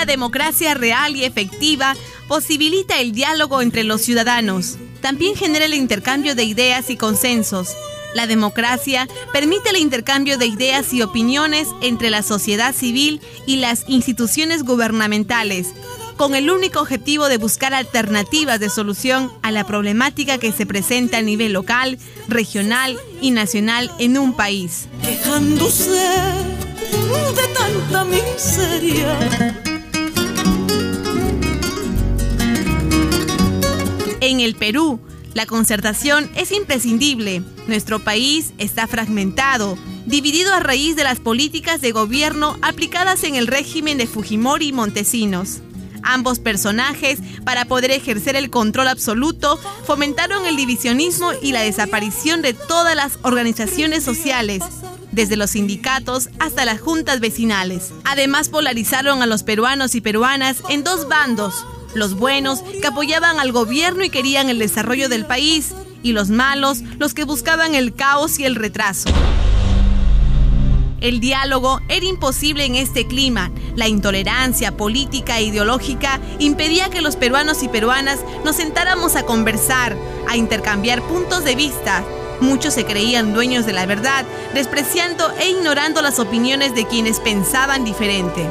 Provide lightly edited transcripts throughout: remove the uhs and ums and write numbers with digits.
Una democracia real y efectiva posibilita el diálogo entre los ciudadanos. También genera el intercambio de ideas y consensos. La democracia permite el intercambio de ideas y opiniones entre la sociedad civil y las instituciones gubernamentales, con el único objetivo de buscar alternativas de solución a la problemática que se presenta a nivel local, regional y nacional en un país. Quejándose de tanta miseria. En el Perú, la concertación es imprescindible. Nuestro país está fragmentado, dividido a raíz de las políticas de gobierno aplicadas en el régimen de Fujimori y Montesinos. Ambos personajes, para poder ejercer el control absoluto, fomentaron el divisionismo y la desaparición de todas las organizaciones sociales, desde los sindicatos hasta las juntas vecinales. Además, polarizaron a los peruanos y peruanas en dos bandos: los buenos, que apoyaban al gobierno y querían el desarrollo del país, y los malos, los que buscaban el caos y el retraso. El diálogo era imposible en este clima. La intolerancia política e ideológica impedía que los peruanos y peruanas nos sentáramos a conversar, a intercambiar puntos de vista. Muchos se creían dueños de la verdad, despreciando e ignorando las opiniones de quienes pensaban diferente.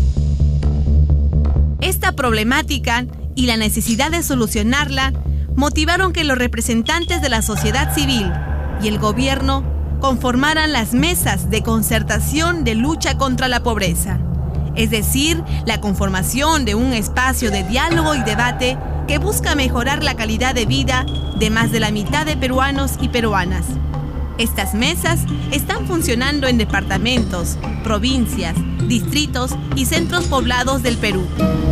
Esta problemática y la necesidad de solucionarla motivaron que los representantes de la sociedad civil y el gobierno conformaran las mesas de concertación de lucha contra la pobreza, es decir, la conformación de un espacio de diálogo y debate que busca mejorar la calidad de vida de más de la mitad de peruanos y peruanas. Estas mesas están funcionando en departamentos, provincias, distritos y centros poblados del Perú.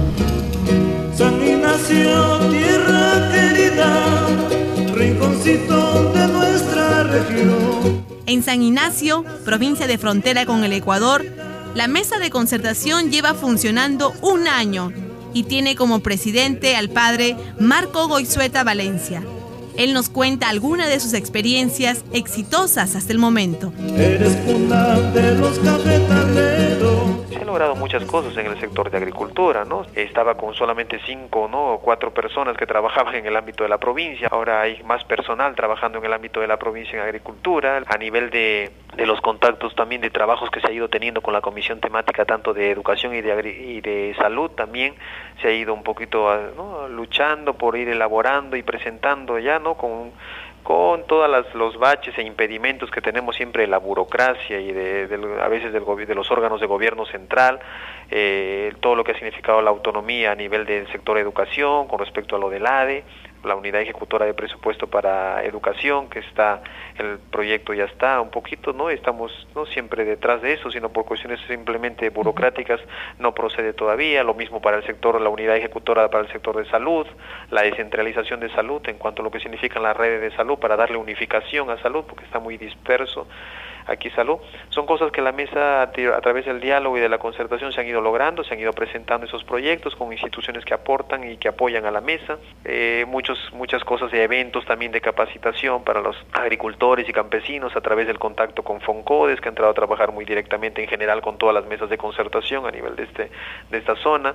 San Ignacio, tierra querida, rinconcito de nuestra región. En San Ignacio, provincia de frontera con el Ecuador, la mesa de concertación lleva funcionando 1 año y tiene como presidente al padre Marco Goizueta Valencia. Él nos cuenta algunas de sus experiencias exitosas hasta el momento. Eres cuna de los cafetaleros. Se han logrado muchas cosas en el sector de agricultura, ¿no? Estaba con solamente 5, ¿no? o 4 personas que trabajaban en el ámbito de la provincia. Ahora hay más personal trabajando en el ámbito de la provincia en agricultura. A nivel de los contactos también de trabajos que se ha ido teniendo con la comisión temática tanto de educación y de salud, también se ha ido un poquito, ¿no? luchando por ir elaborando y presentando ya, ¿no? con todas los baches e impedimentos que tenemos siempre de la burocracia y a veces de los órganos de gobierno central, todo lo que ha significado la autonomía a nivel del sector educación con respecto a lo del ADE, la unidad ejecutora de presupuesto para educación, que está, el proyecto ya está un poquito, no estamos no siempre detrás de eso, sino por cuestiones simplemente burocráticas no procede todavía. Lo mismo para el sector, la unidad ejecutora para el sector de salud, la descentralización de salud en cuanto a lo que significan las redes de salud para darle unificación a salud, porque está muy disperso aquí salud. Son cosas que la mesa, a través del diálogo y de la concertación, se han ido logrando, se han ido presentando esos proyectos con instituciones que aportan y que apoyan a la mesa. Muchas cosas de eventos también de capacitación para los agricultores y campesinos a través del contacto con FONCODES, que ha entrado a trabajar muy directamente en general con todas las mesas de concertación a nivel de esta zona.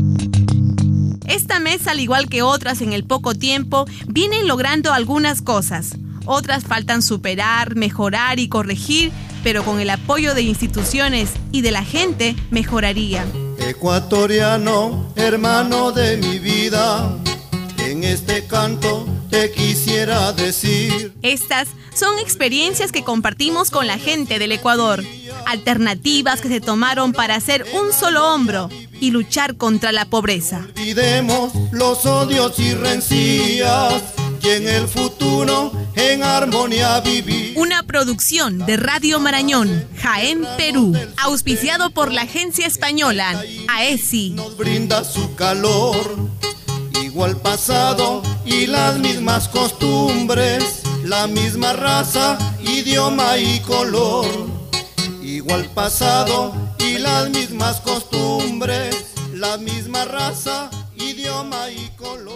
Esta mesa, al igual que otras en el poco tiempo, vienen logrando algunas cosas. Otras faltan superar, mejorar y corregir, pero con el apoyo de instituciones y de la gente mejoraría. Ecuatoriano, hermano de mi vida, en este canto te quisiera decir. Estas son experiencias que compartimos con la gente del Ecuador, alternativas que se tomaron para hacer un solo hombro y luchar contra la pobreza. Olvidemos los odios y rencillas y en el futuro en armonía vivir. Una producción de Radio Marañón, Jaén, Perú, auspiciado por la agencia española AESI. Nos brinda su calor, igual pasado y las mismas costumbres, la misma raza, idioma y color. Igual pasado y las mismas costumbres, la misma raza, idioma y color.